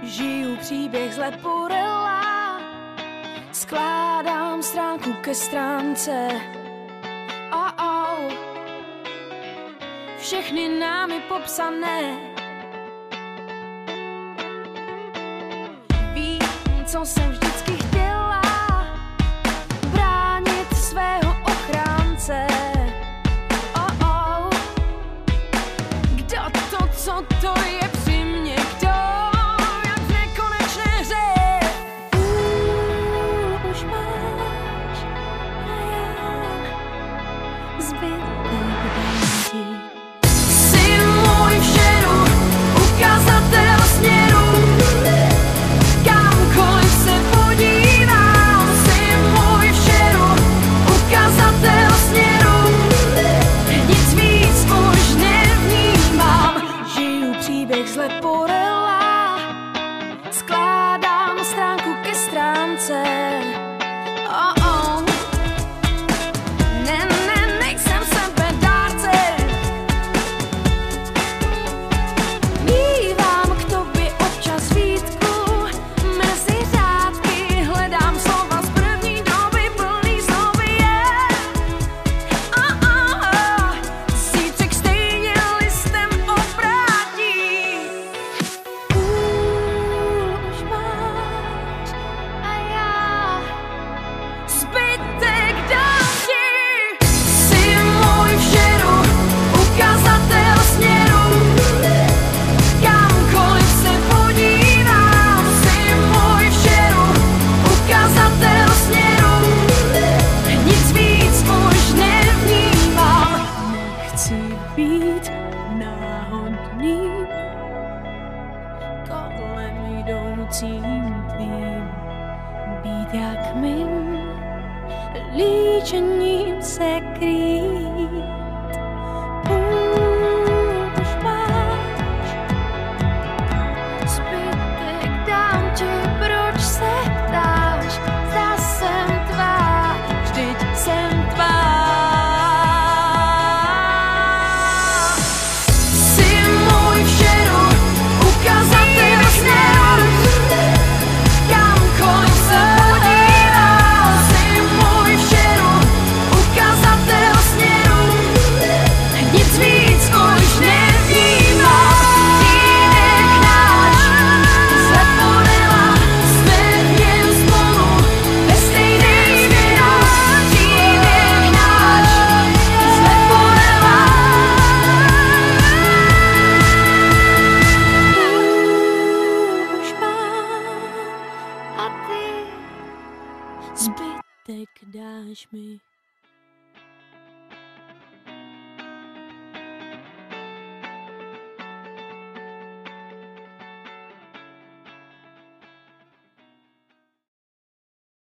Žiju příběh z Leporella, skládám stránku ke stránce. Všechny námi popsané. Vím, co jsem vždycky chtěla, bránit svého ochránce. Kdo to, co to je při mně, kdo jak v nekonečné hře. Už máš a já zbytek dám ti. Jsi můj všeru, ukazatel směru, kamkoliv se podívám. Jsi můj všeru, ukazatel směru, nic víc už nevnímám. Žiju příběh z Leporella, skládám stránku ke stránce. Nejsem sebedárce. Mívám k tobě občas výtku, mezi řádky hledám slova z první doby, plný slovy je. Zítřek stejně listem obrátí. Už máš a já zbytek dám ti. Jsi můj všeru, ukazatel směru, kamkoliv se podívám. Jsi můj všeru, ukazatel směru, nic víc už nevnímám. Nechci být náhodným, kolem jdoucím tvým, být jak mým líčením se krýt. Už máš zbytek dám ti, proč se ptáš? Zda jsem tvá, vždyť jsem tvá. Jsi můj všeru, ukazatel směru, kamkoliv se podívám. Jsi můj všeru, ukazatel směru, nic víc už nevnímám. Příběh náš z Leporella, jsme v něm spolu ve stejných směrách. Příběh náš z Leporella. Už mám a ty zbytek dáš mi.